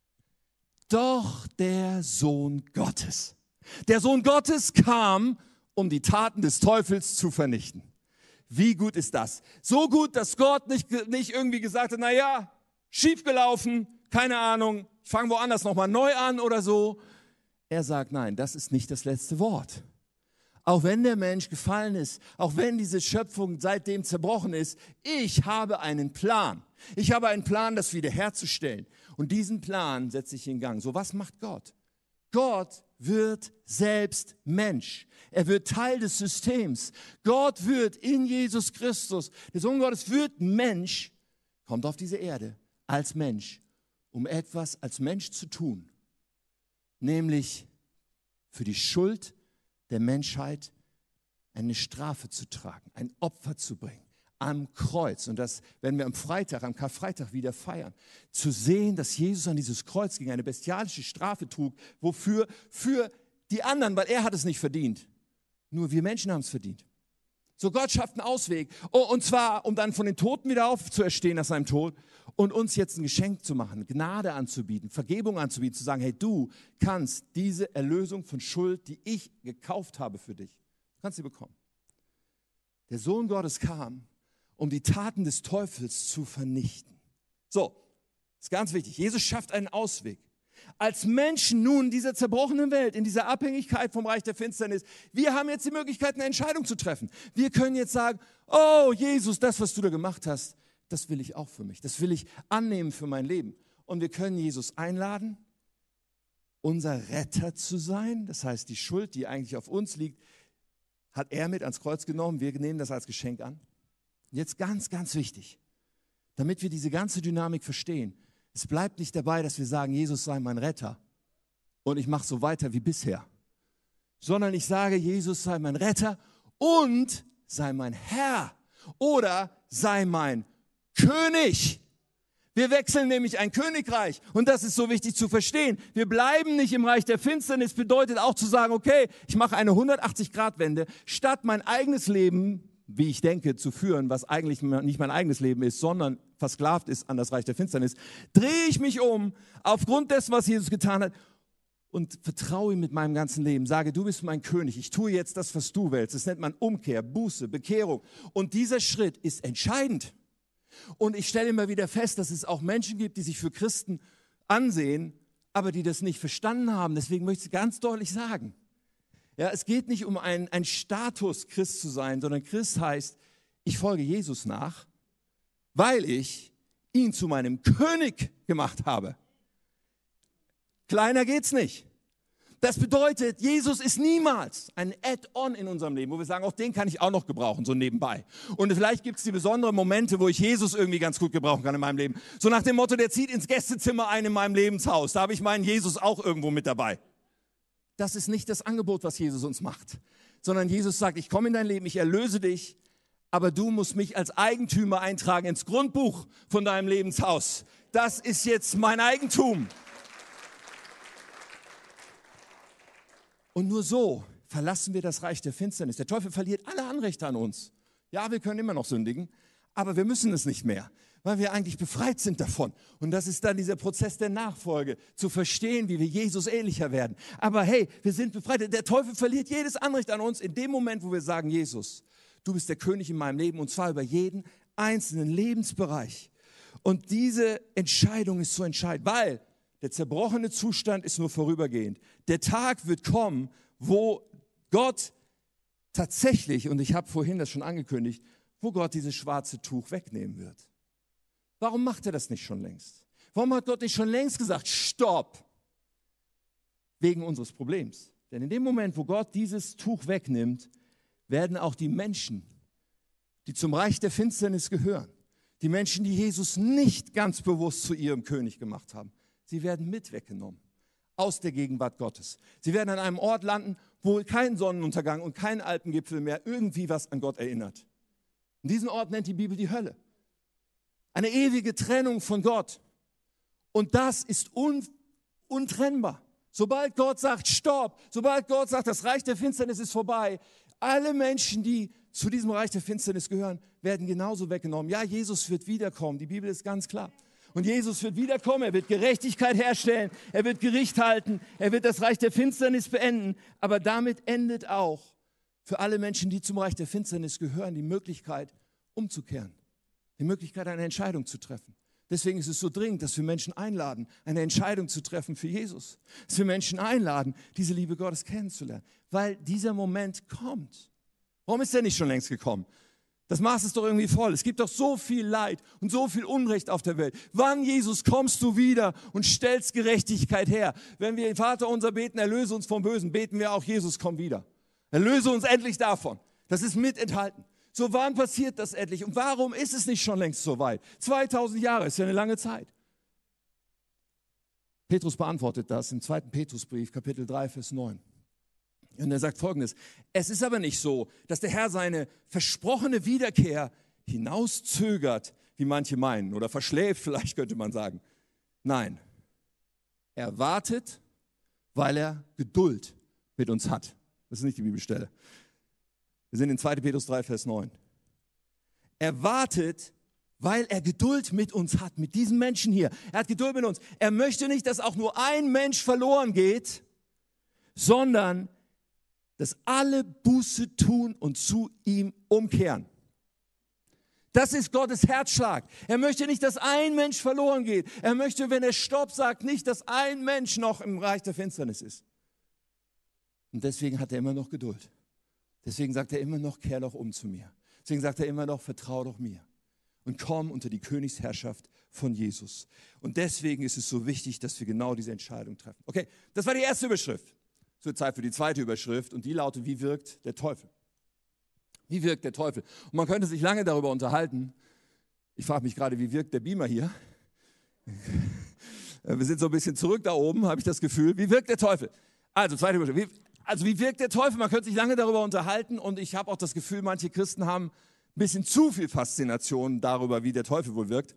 Doch der Sohn Gottes. Der Sohn Gottes kam, um die Taten des Teufels zu vernichten. Wie gut ist das? So gut, dass Gott nicht irgendwie gesagt hat, naja, schiefgelaufen, keine Ahnung, ich fange woanders nochmal neu an oder so. Er sagt, nein, das ist nicht das letzte Wort. Auch wenn der Mensch gefallen ist, auch wenn diese Schöpfung seitdem zerbrochen ist, ich habe einen Plan. Ich habe einen Plan, das wiederherzustellen. Und diesen Plan setze ich in Gang. So, was macht Gott? Gott wird selbst Mensch. Er wird Teil des Systems. Gott wird in Jesus Christus, der Sohn Gottes wird Mensch, kommt auf diese Erde als Mensch, um etwas als Mensch zu tun, nämlich für die Schuld der Menschheit eine Strafe zu tragen, ein Opfer zu bringen. Am Kreuz, und das werden wir am Karfreitag wieder feiern, zu sehen, dass Jesus an dieses Kreuz ging, eine bestialische Strafe trug, wofür? Für die anderen, weil er hat es nicht verdient. Nur wir Menschen haben es verdient. So, Gott schafft einen Ausweg, und zwar, um dann von den Toten wieder aufzuerstehen nach seinem Tod und uns jetzt ein Geschenk zu machen, Gnade anzubieten, Vergebung anzubieten, zu sagen, hey, du kannst diese Erlösung von Schuld, die ich gekauft habe für dich, kannst sie bekommen. Der Sohn Gottes kam, um die Taten des Teufels zu vernichten. So, ist ganz wichtig. Jesus schafft einen Ausweg. als Menschen nun in dieser zerbrochenen Welt, in dieser Abhängigkeit vom Reich der Finsternis, wir haben jetzt die Möglichkeit, eine Entscheidung zu treffen. Wir können jetzt sagen, oh Jesus, das, was du da gemacht hast, das will ich auch für mich. Das will ich annehmen für mein Leben. Und wir können Jesus einladen, unser Retter zu sein. Das heißt, die Schuld, die eigentlich auf uns liegt, hat er mit ans Kreuz genommen. Wir nehmen das als Geschenk an. Und jetzt ganz, ganz wichtig, damit wir diese ganze Dynamik verstehen. Es bleibt nicht dabei, dass wir sagen, Jesus sei mein Retter und ich mache so weiter wie bisher. Sondern ich sage, Jesus sei mein Retter und sei mein Herr oder sei mein König. Wir wechseln nämlich ein Königreich und das ist so wichtig zu verstehen. Wir bleiben nicht im Reich der Finsternis, bedeutet auch zu sagen, okay, ich mache eine 180-Grad-Wende, statt mein eigenes Leben, wie ich denke, zu führen, was eigentlich nicht mein eigenes Leben ist, sondern versklavt ist an das Reich der Finsternis, drehe ich mich um aufgrund dessen, was Jesus getan hat und vertraue ihm mit meinem ganzen Leben. Sage, du bist mein König, ich tue jetzt das, was du willst. Das nennt man Umkehr, Buße, Bekehrung. Und dieser Schritt ist entscheidend. Und ich stelle immer wieder fest, dass es auch Menschen gibt, die sich für Christen ansehen, aber die das nicht verstanden haben. Deswegen möchte ich ganz deutlich sagen, ja, es geht nicht um einen Status, Christ zu sein, sondern Christ heißt, ich folge Jesus nach, weil ich ihn zu meinem König gemacht habe. Kleiner geht's nicht. Das bedeutet, Jesus ist niemals ein Add-on in unserem Leben, wo wir sagen, auch den kann ich auch noch gebrauchen, so nebenbei. Und vielleicht gibt es die besonderen Momente, wo ich Jesus irgendwie ganz gut gebrauchen kann in meinem Leben. So nach dem Motto, der zieht ins Gästezimmer ein in meinem Lebenshaus. Da habe ich meinen Jesus auch irgendwo mit dabei. Das ist nicht das Angebot, was Jesus uns macht. Sondern Jesus sagt, ich komme in dein Leben, ich erlöse dich, aber du musst mich als Eigentümer eintragen ins Grundbuch von deinem Lebenshaus. Das ist jetzt mein Eigentum. Und nur so verlassen wir das Reich der Finsternis. Der Teufel verliert alle Anrechte an uns. Ja, wir können immer noch sündigen, aber wir müssen es nicht mehr, weil wir eigentlich befreit sind davon. Und das ist dann dieser Prozess der Nachfolge, zu verstehen, wie wir Jesus ähnlicher werden. Aber hey, wir sind befreit. Der Teufel verliert jedes Anrecht an uns in dem Moment, wo wir sagen, Jesus, du bist der König in meinem Leben und zwar über jeden einzelnen Lebensbereich. Und diese Entscheidung ist so entscheidend, weil der zerbrochene Zustand ist nur vorübergehend. Der Tag wird kommen, wo Gott tatsächlich, und ich habe vorhin das schon angekündigt, wo Gott dieses schwarze Tuch wegnehmen wird. Warum macht er das nicht schon längst? Warum hat Gott nicht schon längst gesagt, stopp? Wegen unseres Problems. Denn in dem Moment, wo Gott dieses Tuch wegnimmt, werden auch die Menschen, die zum Reich der Finsternis gehören, die Menschen, die Jesus nicht ganz bewusst zu ihrem König gemacht haben, sie werden mit weggenommen aus der Gegenwart Gottes. Sie werden an einem Ort landen, wo kein Sonnenuntergang und kein Alpengipfel mehr irgendwie was an Gott erinnert. Und diesen Ort nennt die Bibel die Hölle. Eine ewige Trennung von Gott. Und das ist untrennbar. Sobald Gott sagt, stopp, sobald Gott sagt, das Reich der Finsternis ist vorbei, alle Menschen, die zu diesem Reich der Finsternis gehören, werden genauso weggenommen. Ja, Jesus wird wiederkommen, die Bibel ist ganz klar. Und Jesus wird wiederkommen, er wird Gerechtigkeit herstellen, er wird Gericht halten, er wird das Reich der Finsternis beenden. Aber damit endet auch für alle Menschen, die zum Reich der Finsternis gehören, die Möglichkeit umzukehren, die Möglichkeit, eine Entscheidung zu treffen. Deswegen ist es so dringend, dass wir Menschen einladen, eine Entscheidung zu treffen für Jesus. Dass wir Menschen einladen, diese Liebe Gottes kennenzulernen, weil dieser Moment kommt. Warum ist der nicht schon längst gekommen? Das Maß ist doch irgendwie voll. Es gibt doch so viel Leid und so viel Unrecht auf der Welt. Wann, Jesus, kommst du wieder und stellst Gerechtigkeit her? Wenn wir den Vater unser beten, erlöse uns vom Bösen, beten wir auch, Jesus, komm wieder. Erlöse uns endlich davon. Das ist mit enthalten. So wann passiert das endlich? Und warum ist es nicht schon längst so weit? 2000 Jahre ist ja eine lange Zeit. Petrus beantwortet das im 2. Petrusbrief, Kapitel 3, Vers 9. Und er sagt Folgendes: Es ist aber nicht so, dass der Herr seine versprochene Wiederkehr hinauszögert, wie manche meinen, oder verschläft, vielleicht könnte man sagen. Nein, er wartet, weil er Geduld mit uns hat. Das ist nicht die Bibelstelle. Wir sind in 2. Petrus 3, Vers 9. Er wartet, weil er Geduld mit uns hat, mit diesen Menschen hier. Er hat Geduld mit uns. Er möchte nicht, dass auch nur ein Mensch verloren geht, sondern dass alle Buße tun und zu ihm umkehren. Das ist Gottes Herzschlag. Er möchte nicht, dass ein Mensch verloren geht. Er möchte, wenn er Stopp sagt, nicht, dass ein Mensch noch im Reich der Finsternis ist. Und deswegen hat er immer noch Geduld. Deswegen sagt er immer noch, kehr doch um zu mir. Deswegen sagt er immer noch, vertrau doch mir. Und komm unter die Königsherrschaft von Jesus. Und deswegen ist es so wichtig, dass wir genau diese Entscheidung treffen. Okay, das war die erste Überschrift. Es wird Zeit für die zweite Überschrift und die lautet, wie wirkt der Teufel? Wie wirkt der Teufel? Und man könnte sich lange darüber unterhalten. Ich frage mich gerade, wie wirkt der Beamer hier? Wir sind so ein bisschen zurück da oben, habe ich das Gefühl. Wie wirkt der Teufel? Also, zweite Überschrift. Wie wirkt der Teufel? Man könnte sich lange darüber unterhalten und ich habe auch das Gefühl, manche Christen haben ein bisschen zu viel Faszination darüber, wie der Teufel wohl wirkt.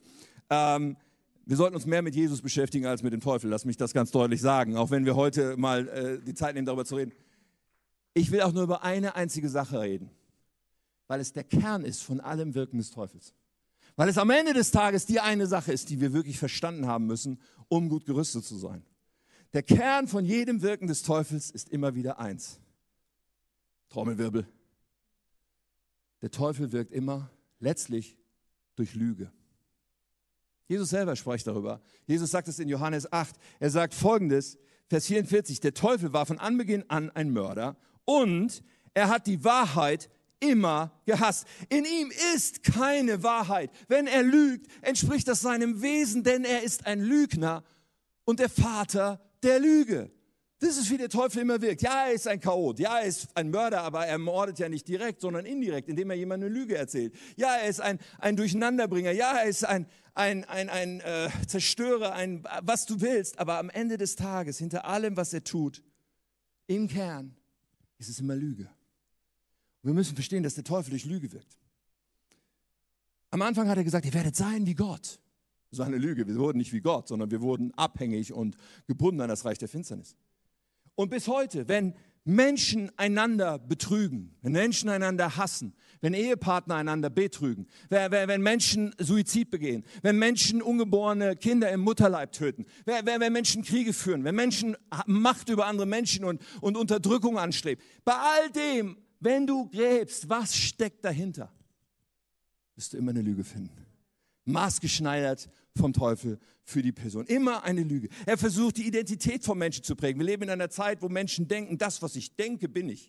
Wir sollten uns mehr mit Jesus beschäftigen als mit dem Teufel. Lass mich das ganz deutlich sagen, auch wenn wir heute mal die Zeit nehmen, darüber zu reden. Ich will auch nur über eine einzige Sache reden, weil es der Kern ist von allem Wirken des Teufels. Weil es am Ende des Tages die eine Sache ist, die wir wirklich verstanden haben müssen, um gut gerüstet zu sein. Der Kern von jedem Wirken des Teufels ist immer wieder eins. Trommelwirbel. Der Teufel wirkt immer letztlich durch Lüge. Jesus selber spricht darüber. Jesus sagt es in Johannes 8. Er sagt Folgendes, Vers 44, der Teufel war von Anbeginn an ein Mörder und er hat die Wahrheit immer gehasst. In ihm ist keine Wahrheit. Wenn er lügt, entspricht das seinem Wesen, denn er ist ein Lügner und der Vater der Lüge. Das ist, wie der Teufel immer wirkt. Ja, er ist ein Chaot. Ja, er ist ein Mörder, aber er mordet ja nicht direkt, sondern indirekt, indem er jemandem eine Lüge erzählt. Ja, er ist ein Durcheinanderbringer. Ja, er ist ein Zerstörer, was du willst. Aber am Ende des Tages, hinter allem, was er tut, im Kern, ist es immer Lüge. Und wir müssen verstehen, dass der Teufel durch Lüge wirkt. Am Anfang hat er gesagt, ihr werdet sein wie Gott. Das war eine Lüge. Wir wurden nicht wie Gott, sondern wir wurden abhängig und gebunden an das Reich der Finsternis. Und bis heute, wenn Menschen einander betrügen, wenn Menschen einander hassen, wenn Ehepartner einander betrügen, wenn Menschen Suizid begehen, wenn Menschen ungeborene Kinder im Mutterleib töten, wenn Menschen Kriege führen, wenn Menschen Macht über andere Menschen und Unterdrückung anstreben, bei all dem, wenn du gräbst, was steckt dahinter, wirst du immer eine Lüge finden. Maßgeschneidert vom Teufel für die Person. Immer eine Lüge. Er versucht, die Identität von Menschen zu prägen. Wir leben in einer Zeit, wo Menschen denken, das, was ich denke, bin ich.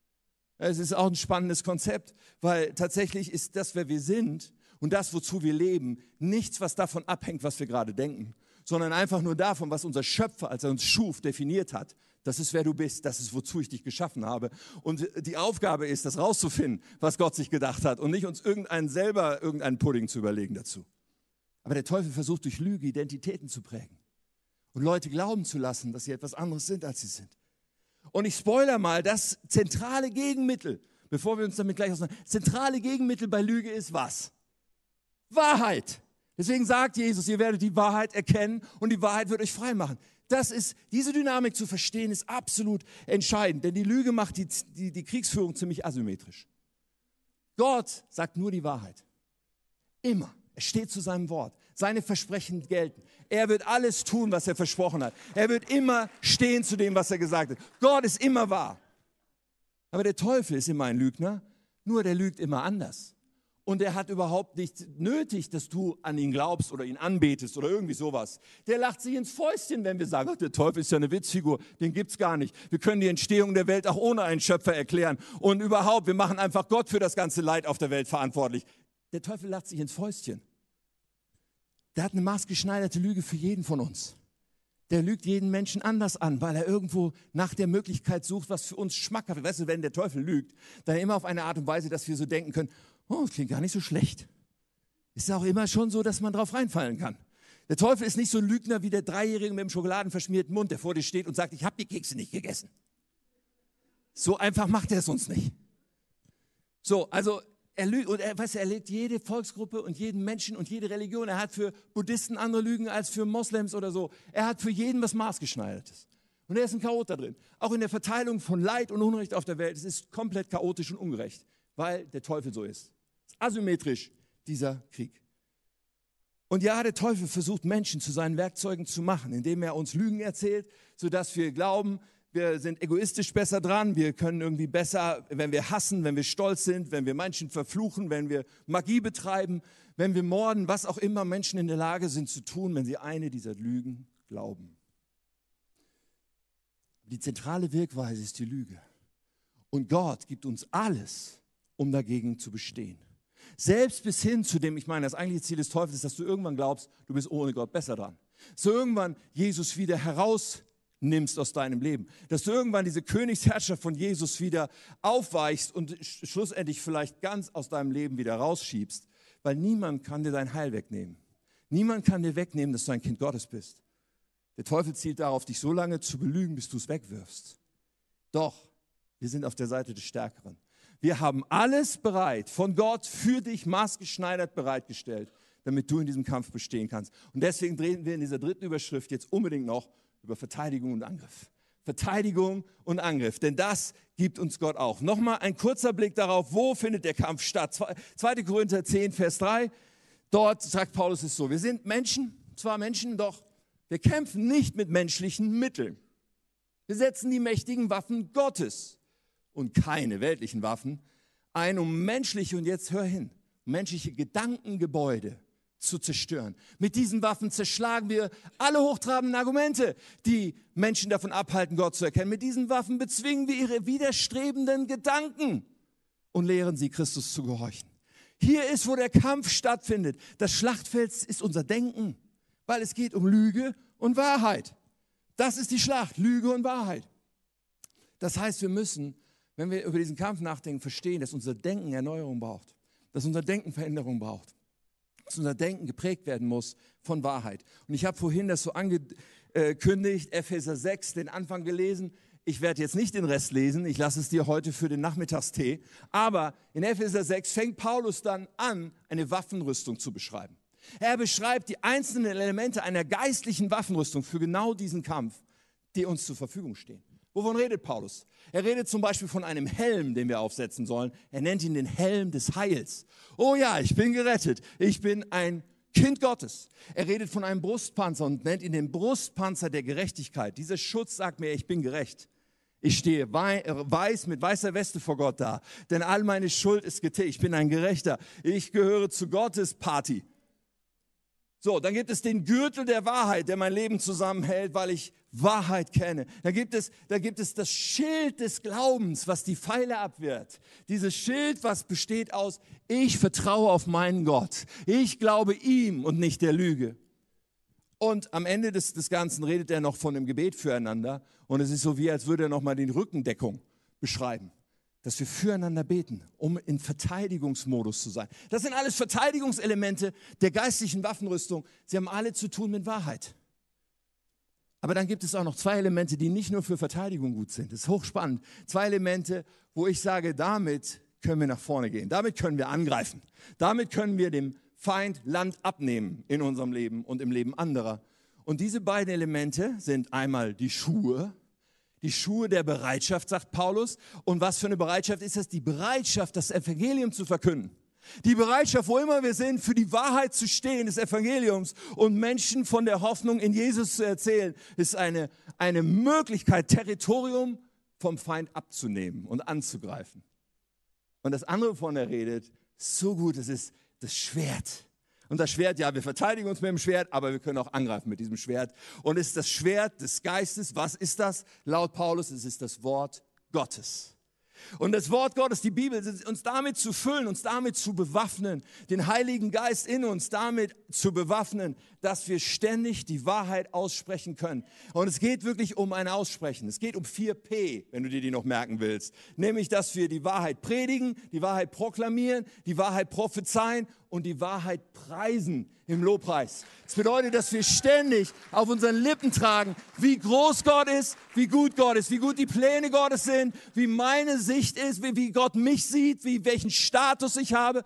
Es ist auch ein spannendes Konzept, weil tatsächlich ist das, wer wir sind und das, wozu wir leben, nichts, was davon abhängt, was wir gerade denken, sondern einfach nur davon, was unser Schöpfer, als er uns schuf, definiert hat. Das ist, wer du bist, das ist, wozu ich dich geschaffen habe. Und die Aufgabe ist, das rauszufinden, was Gott sich gedacht hat und nicht uns irgendeinen Pudding zu überlegen dazu. Aber der Teufel versucht durch Lüge Identitäten zu prägen und Leute glauben zu lassen, dass sie etwas anderes sind, als sie sind. Und ich spoilere mal, das zentrale Gegenmittel, bevor wir uns damit gleich auseinandersetzen, zentrale Gegenmittel bei Lüge ist was? Wahrheit. Deswegen sagt Jesus, ihr werdet die Wahrheit erkennen und die Wahrheit wird euch frei machen. Diese Dynamik zu verstehen, ist absolut entscheidend, denn die Lüge macht die Kriegsführung ziemlich asymmetrisch. Gott sagt nur die Wahrheit. Immer. Er steht zu seinem Wort. Seine Versprechen gelten. Er wird alles tun, was er versprochen hat. Er wird immer stehen zu dem, was er gesagt hat. Gott ist immer wahr. Aber der Teufel ist immer ein Lügner, nur der lügt immer anders. Und er hat überhaupt nicht nötig, dass du an ihn glaubst oder ihn anbetest oder irgendwie sowas. Der lacht sich ins Fäustchen, wenn wir sagen, ach, der Teufel ist ja eine Witzfigur, den gibt's gar nicht. Wir können die Entstehung der Welt auch ohne einen Schöpfer erklären. Und überhaupt, wir machen einfach Gott für das ganze Leid auf der Welt verantwortlich. Der Teufel lacht sich ins Fäustchen. Der hat eine maßgeschneiderte Lüge für jeden von uns. Der lügt jeden Menschen anders an, weil er irgendwo nach der Möglichkeit sucht, was für uns schmackhaft ist. Weißt du, wenn der Teufel lügt, dann immer auf eine Art und Weise, dass wir so denken können, oh, das klingt gar nicht so schlecht. Ist auch immer schon so, dass man drauf reinfallen kann. Der Teufel ist nicht so ein Lügner wie der Dreijährige mit dem schokoladenverschmierten Mund, der vor dir steht und sagt, ich habe die Kekse nicht gegessen. So einfach macht er es uns nicht. So, also er lügt, und er lügt jede Volksgruppe und jeden Menschen und jede Religion. Er hat für Buddhisten andere Lügen als für Moslems oder so. Er hat für jeden was Maßgeschneidertes. Und er ist ein Chaot da drin. Auch in der Verteilung von Leid und Unrecht auf der Welt. Es ist komplett chaotisch und ungerecht, weil der Teufel so ist. Es ist asymmetrisch, dieser Krieg. Und ja, der Teufel versucht, Menschen zu seinen Werkzeugen zu machen, indem er uns Lügen erzählt, sodass wir glauben, wir sind egoistisch besser dran, wir können irgendwie besser, wenn wir hassen, wenn wir stolz sind, wenn wir Menschen verfluchen, wenn wir Magie betreiben, wenn wir morden, was auch immer Menschen in der Lage sind zu tun, wenn sie eine dieser Lügen glauben. Die zentrale Wirkweise ist die Lüge. Und Gott gibt uns alles, um dagegen zu bestehen. Selbst bis hin zu dem, ich meine, das eigentliche Ziel des Teufels ist, dass du irgendwann glaubst, du bist ohne Gott besser dran. So irgendwann Jesus wieder herausnimmst aus deinem Leben. Dass du irgendwann diese Königsherrschaft von Jesus wieder aufweichst und schlussendlich vielleicht ganz aus deinem Leben wieder rausschiebst. Weil niemand kann dir dein Heil wegnehmen. Niemand kann dir wegnehmen, dass du ein Kind Gottes bist. Der Teufel zielt darauf, dich so lange zu belügen, bis du es wegwirfst. Doch, wir sind auf der Seite des Stärkeren. Wir haben alles bereit, von Gott für dich maßgeschneidert bereitgestellt, damit du in diesem Kampf bestehen kannst. Und deswegen reden wir in dieser dritten Überschrift jetzt unbedingt noch über Verteidigung und Angriff. Verteidigung und Angriff, denn das gibt uns Gott auch. Nochmal ein kurzer Blick darauf, wo findet der Kampf statt. 2. Korinther 10, Vers 3, dort sagt Paulus es so, wir sind Menschen, zwar Menschen, doch wir kämpfen nicht mit menschlichen Mitteln. Wir setzen die mächtigen Waffen Gottes und keine weltlichen Waffen ein, um menschliche, und jetzt hör hin, menschliche Gedankengebäude zu zerstören. Mit diesen Waffen zerschlagen wir alle hochtrabenden Argumente, die Menschen davon abhalten, Gott zu erkennen. Mit diesen Waffen bezwingen wir ihre widerstrebenden Gedanken und lehren sie, Christus zu gehorchen. Hier ist, wo der Kampf stattfindet. Das Schlachtfeld ist unser Denken, weil es geht um Lüge und Wahrheit. Das ist die Schlacht, Lüge und Wahrheit. Das heißt, wir müssen, wenn wir über diesen Kampf nachdenken, verstehen, dass unser Denken Erneuerung braucht, dass unser Denken Veränderung braucht, dass unser Denken geprägt werden muss von Wahrheit. Und ich habe vorhin das so angekündigt, Epheser 6, den Anfang gelesen. Ich werde jetzt nicht den Rest lesen, ich lasse es dir heute für den Nachmittagstee. Aber in Epheser 6 fängt Paulus dann an, eine Waffenrüstung zu beschreiben. Er beschreibt die einzelnen Elemente einer geistlichen Waffenrüstung für genau diesen Kampf, die uns zur Verfügung stehen. Wovon redet Paulus? Er redet zum Beispiel von einem Helm, den wir aufsetzen sollen. Er nennt ihn den Helm des Heils. Oh ja, ich bin gerettet. Ich bin ein Kind Gottes. Er redet von einem Brustpanzer und nennt ihn den Brustpanzer der Gerechtigkeit. Dieser Schutz sagt mir, ich bin gerecht. Ich stehe weiß mit weißer Weste vor Gott da, denn all meine Schuld ist getilgt. Ich bin ein Gerechter. Ich gehöre zu Gottes Party. So, dann gibt es den Gürtel der Wahrheit, der mein Leben zusammenhält, weil ich Wahrheit kenne. Dann gibt es das Schild des Glaubens, was die Pfeile abwehrt. Dieses Schild, was besteht aus, ich vertraue auf meinen Gott. Ich glaube ihm und nicht der Lüge. Und am Ende des Ganzen redet er noch von dem Gebet füreinander. Und es ist so, wie als würde er nochmal die Rückendeckung beschreiben. Dass wir füreinander beten, um in Verteidigungsmodus zu sein. Das sind alles Verteidigungselemente der geistlichen Waffenrüstung. Sie haben alle zu tun mit Wahrheit. Aber dann gibt es auch noch 2 Elemente, die nicht nur für Verteidigung gut sind. Das ist hochspannend. 2 Elemente, wo ich sage, damit können wir nach vorne gehen. Damit können wir angreifen. Damit können wir dem Feind Land abnehmen in unserem Leben und im Leben anderer. Und diese beiden Elemente sind einmal die Schuhe der Bereitschaft, sagt Paulus. Und was für eine Bereitschaft ist das? Die Bereitschaft, das Evangelium zu verkünden. Die Bereitschaft, wo immer wir sind, für die Wahrheit zu stehen, des Evangeliums und Menschen von der Hoffnung in Jesus zu erzählen, ist eine Möglichkeit, Territorium vom Feind abzunehmen und anzugreifen. Und das andere, wovon er redet, so gut, es ist das Schwert. Und das Schwert, ja, wir verteidigen uns mit dem Schwert, aber wir können auch angreifen mit diesem Schwert. Und es ist das Schwert des Geistes. Was ist das? Laut Paulus, es ist das Wort Gottes. Und das Wort Gottes, die Bibel, uns damit zu füllen, uns damit zu bewaffnen, den Heiligen Geist in uns damit zu bewaffnen, dass wir ständig die Wahrheit aussprechen können. Und es geht wirklich um ein Aussprechen. Es geht um 4P, wenn du dir die noch merken willst. Nämlich, dass wir die Wahrheit predigen, die Wahrheit proklamieren, die Wahrheit prophezeien und die Wahrheit preisen im Lobpreis. Das bedeutet, dass wir ständig auf unseren Lippen tragen, wie groß Gott ist, wie gut Gott ist, wie gut die Pläne Gottes sind, wie meine Sicht ist, wie Gott mich sieht, welchen Status ich habe.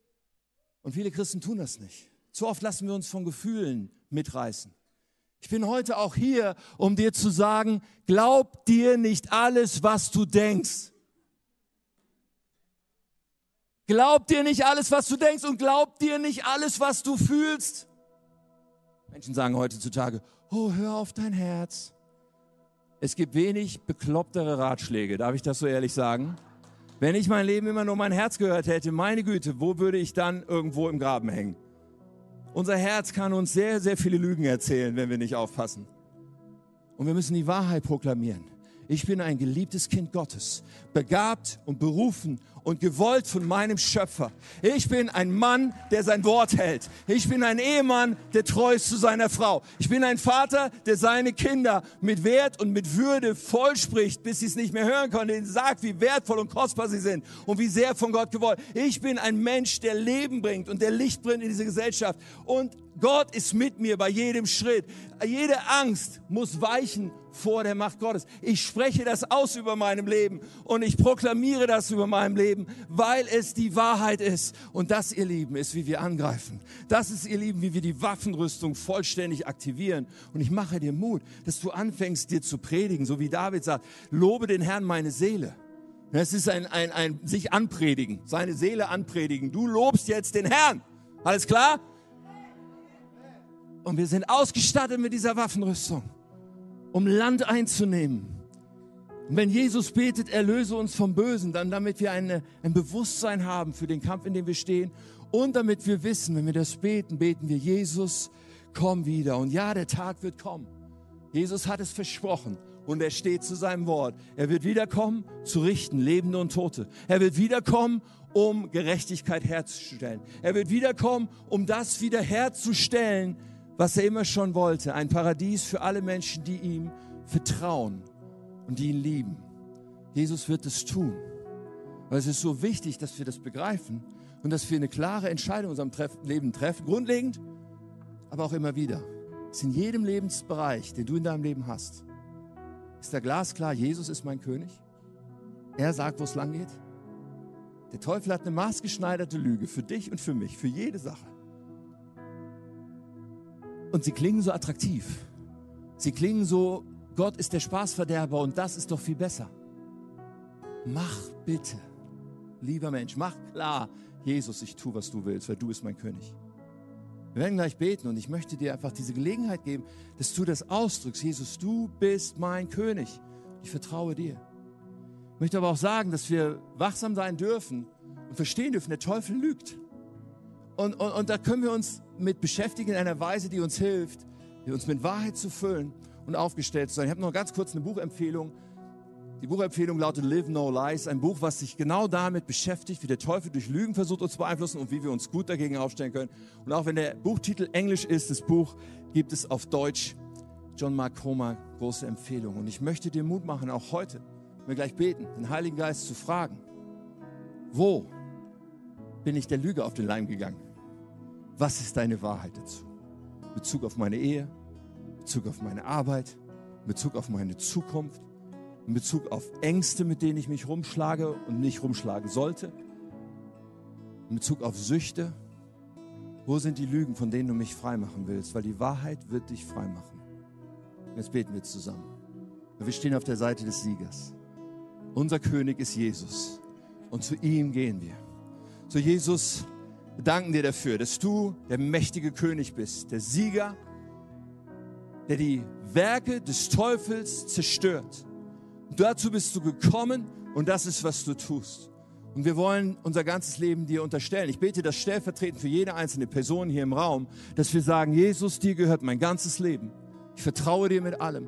Und viele Christen tun das nicht. Zu oft lassen wir uns von Gefühlen mitreißen. Ich bin heute auch hier, um dir zu sagen, glaub dir nicht alles, was du denkst. Glaub dir nicht alles, was du denkst und glaub dir nicht alles, was du fühlst. Menschen sagen heutzutage, oh, hör auf dein Herz. Es gibt wenig beklopptere Ratschläge, darf ich das so ehrlich sagen? Wenn ich mein Leben immer nur mein Herz gehört hätte, meine Güte, wo würde ich dann irgendwo im Graben hängen? Unser Herz kann uns sehr, sehr viele Lügen erzählen, wenn wir nicht aufpassen. Und wir müssen die Wahrheit proklamieren. Ich bin ein geliebtes Kind Gottes, begabt und berufen und gewollt von meinem Schöpfer. Ich bin ein Mann, der sein Wort hält. Ich bin ein Ehemann, der treu ist zu seiner Frau. Ich bin ein Vater, der seine Kinder mit Wert und mit Würde vollspricht, bis sie es nicht mehr hören können, denen sagt, wie wertvoll und kostbar sie sind und wie sehr von Gott gewollt. Ich bin ein Mensch, der Leben bringt und der Licht bringt in diese Gesellschaft. Und Gott ist mit mir bei jedem Schritt. Jede Angst muss weichen vor der Macht Gottes. Ich spreche das aus über meinem Leben und ich proklamiere das über meinem Leben, weil es die Wahrheit ist. Und das, ihr Lieben, ist, wie wir angreifen. Das ist, ihr Lieben, wie wir die Waffenrüstung vollständig aktivieren. Und ich mache dir Mut, dass du anfängst, dir zu predigen, so wie David sagt, lobe den Herrn meine Seele. Das ist ein sich anpredigen, seine Seele anpredigen. Du lobst jetzt den Herrn. Alles klar? Und wir sind ausgestattet mit dieser Waffenrüstung, um Land einzunehmen. Und wenn Jesus betet, erlöse uns vom Bösen, dann damit wir ein Bewusstsein haben für den Kampf, in dem wir stehen. Und damit wir wissen, wenn wir das beten, beten wir, Jesus, komm wieder. Und ja, der Tag wird kommen. Jesus hat es versprochen und er steht zu seinem Wort. Er wird wiederkommen, zu richten, Lebende und Tote. Er wird wiederkommen, um Gerechtigkeit herzustellen. Er wird wiederkommen, um das wiederherzustellen, was er immer schon wollte. Ein Paradies für alle Menschen, die ihm vertrauen und die ihn lieben. Jesus wird es tun. Weil es ist so wichtig, dass wir das begreifen und dass wir eine klare Entscheidung in unserem Leben treffen. Grundlegend, aber auch immer wieder. Es ist in jedem Lebensbereich, den du in deinem Leben hast, ist da glasklar, Jesus ist mein König. Er sagt, wo es lang geht. Der Teufel hat eine maßgeschneiderte Lüge für dich und für mich, für jede Sache. Und sie klingen so attraktiv. Sie klingen so, Gott ist der Spaßverderber und das ist doch viel besser. Mach bitte, lieber Mensch, mach klar, Jesus, ich tue, was du willst, weil du bist mein König. Wir werden gleich beten und ich möchte dir einfach diese Gelegenheit geben, dass du das ausdrückst. Jesus, du bist mein König. Ich vertraue dir. Ich möchte aber auch sagen, dass wir wachsam sein dürfen und verstehen dürfen, der Teufel lügt. Und da können wir uns mit beschäftigen in einer Weise, die uns hilft, uns mit Wahrheit zu füllen und aufgestellt zu sein. Ich habe noch ganz kurz eine Buchempfehlung. Die Buchempfehlung lautet Live No Lies, ein Buch, was sich genau damit beschäftigt, wie der Teufel durch Lügen versucht, uns zu beeinflussen und wie wir uns gut dagegen aufstellen können. Und auch wenn der Buchtitel Englisch ist, das Buch gibt es auf Deutsch. John Mark Comer, große Empfehlung. Und ich möchte dir Mut machen, auch heute, wenn wir gleich beten, den Heiligen Geist zu fragen, wo bin ich der Lüge auf den Leim gegangen? Was ist deine Wahrheit dazu? In Bezug auf meine Ehe, in Bezug auf meine Arbeit, in Bezug auf meine Zukunft, in Bezug auf Ängste, mit denen ich mich rumschlage und nicht rumschlagen sollte, in Bezug auf Süchte. Wo sind die Lügen, von denen du mich frei machen willst? Weil die Wahrheit wird dich frei machen. Jetzt beten wir zusammen. Wir stehen auf der Seite des Siegers. Unser König ist Jesus und zu ihm gehen wir. So Jesus, wir danken dir dafür, dass du der mächtige König bist, der Sieger, der die Werke des Teufels zerstört. Und dazu bist du gekommen und das ist, was du tust. Und wir wollen unser ganzes Leben dir unterstellen. Ich bete das stellvertretend für jede einzelne Person hier im Raum, dass wir sagen, Jesus, dir gehört mein ganzes Leben. Ich vertraue dir mit allem.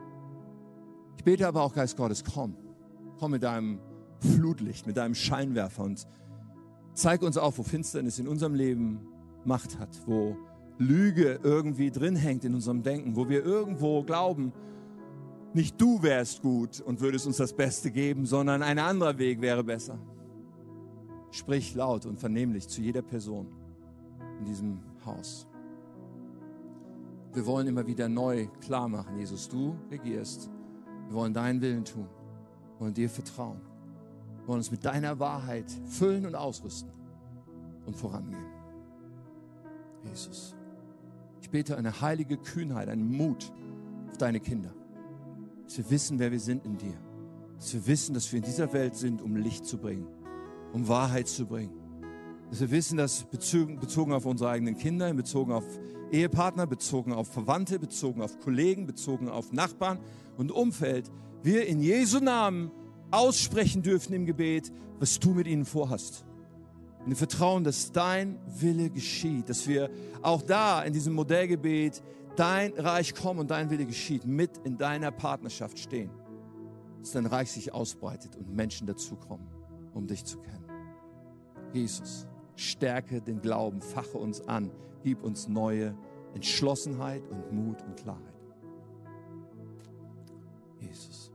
Ich bete aber auch, Geist Gottes, komm mit deinem Flutlicht, mit deinem Scheinwerfer und zeig uns auf, wo Finsternis in unserem Leben Macht hat, wo Lüge irgendwie drin hängt in unserem Denken, wo wir irgendwo glauben, nicht du wärst gut und würdest uns das Beste geben, sondern ein anderer Weg wäre besser. Sprich laut und vernehmlich zu jeder Person in diesem Haus. Wir wollen immer wieder neu klar machen, Jesus, du regierst. Wir wollen deinen Willen tun. Wir wollen dir vertrauen. Wir wollen uns mit deiner Wahrheit füllen und ausrüsten und vorangehen. Jesus, ich bete eine heilige Kühnheit, einen Mut auf deine Kinder. Dass wir wissen, wer wir sind in dir. Dass wir wissen, dass wir in dieser Welt sind, um Licht zu bringen, um Wahrheit zu bringen. Dass wir wissen, dass bezogen auf unsere eigenen Kinder, bezogen auf Ehepartner, bezogen auf Verwandte, bezogen auf Kollegen, bezogen auf Nachbarn und Umfeld, wir in Jesu Namen aussprechen dürfen im Gebet, was du mit ihnen vorhast. Und wir vertrauen, dass dein Wille geschieht, dass wir auch da in diesem Modellgebet dein Reich kommen und dein Wille geschieht, mit in deiner Partnerschaft stehen. Dass dein Reich sich ausbreitet und Menschen dazukommen, um dich zu kennen. Jesus, stärke den Glauben, fache uns an, gib uns neue Entschlossenheit und Mut und Klarheit. Jesus.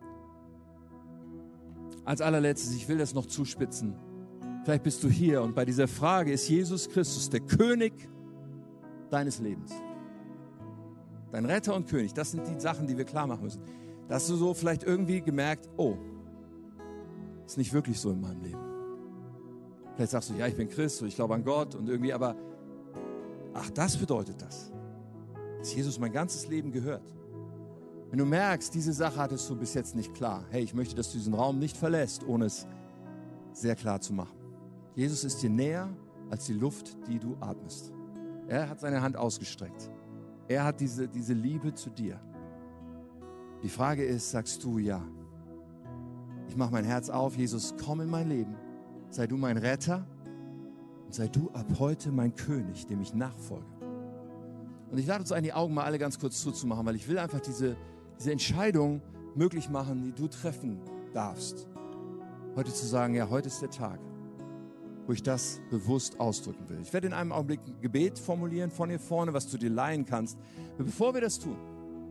Als allerletztes, ich will das noch zuspitzen. Vielleicht bist du hier und bei dieser Frage ist Jesus Christus der König deines Lebens. Dein Retter und König, das sind die Sachen, die wir klar machen müssen. Da hast du so vielleicht irgendwie gemerkt, oh, ist nicht wirklich so in meinem Leben. Vielleicht sagst du, ja, ich bin Christ, ich glaube an Gott und irgendwie, aber ach, das bedeutet das, dass Jesus mein ganzes Leben gehört. Wenn du merkst, diese Sache hattest du bis jetzt nicht klar, hey, ich möchte, dass du diesen Raum nicht verlässt, ohne es sehr klar zu machen. Jesus ist dir näher als die Luft, die du atmest. Er hat seine Hand ausgestreckt. Er hat diese Liebe zu dir. Die Frage ist, sagst du ja? Ich mache mein Herz auf, Jesus, komm in mein Leben. Sei du mein Retter und sei du ab heute mein König, dem ich nachfolge. Und ich lade uns ein, die Augen mal alle ganz kurz zuzumachen, weil ich will einfach diese Entscheidung möglich machen, die du treffen darfst. Heute zu sagen, ja, heute ist der Tag, wo ich das bewusst ausdrücken will. Ich werde in einem Augenblick ein Gebet formulieren von hier vorne, was du dir leihen kannst. Aber bevor wir das tun,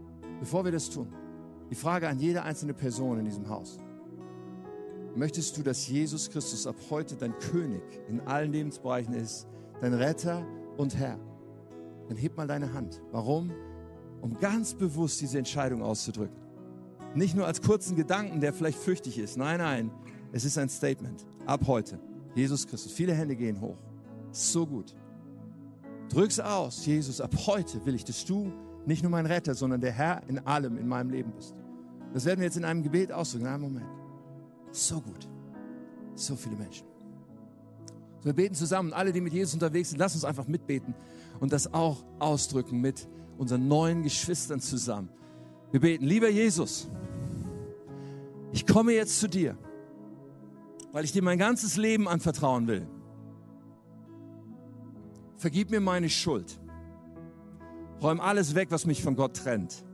die Frage an jede einzelne Person in diesem Haus. Möchtest du, dass Jesus Christus ab heute dein König in allen Lebensbereichen ist, dein Retter und Herr? Dann heb mal deine Hand. Warum? Um ganz bewusst diese Entscheidung auszudrücken. Nicht nur als kurzen Gedanken, der vielleicht flüchtig ist. Nein, nein, es ist ein Statement. Ab heute, Jesus Christus. Viele Hände gehen hoch. So gut. Drück's aus. Jesus, ab heute will ich, dass du nicht nur mein Retter, sondern der Herr in allem in meinem Leben bist. Das werden wir jetzt in einem Gebet ausdrücken. In einem Moment. So gut. So viele Menschen. So, wir beten zusammen. Alle, die mit Jesus unterwegs sind, lass uns einfach mitbeten und das auch ausdrücken mit unseren neuen Geschwistern zusammen. Wir beten, lieber Jesus, ich komme jetzt zu dir, weil ich dir mein ganzes Leben anvertrauen will. Vergib mir meine Schuld. Räum alles weg, was mich von Gott trennt.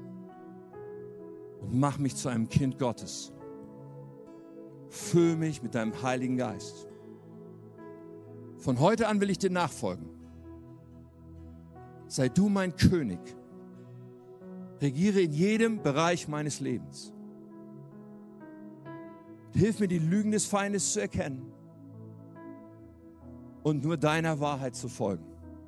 Und mach mich zu einem Kind Gottes. Füll mich mit deinem Heiligen Geist. Von heute an will ich dir nachfolgen. Sei du mein König. Regiere in jedem Bereich meines Lebens. Hilf mir, die Lügen des Feindes zu erkennen und nur deiner Wahrheit zu folgen.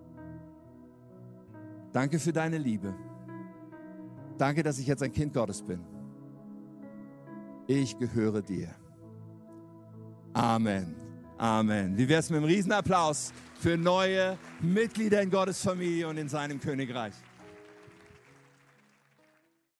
Danke für deine Liebe. Danke, dass ich jetzt ein Kind Gottes bin. Ich gehöre dir. Amen. Amen. Wie wäre es mit einem Riesenapplaus für neue Mitglieder in Gottes Familie und in seinem Königreich?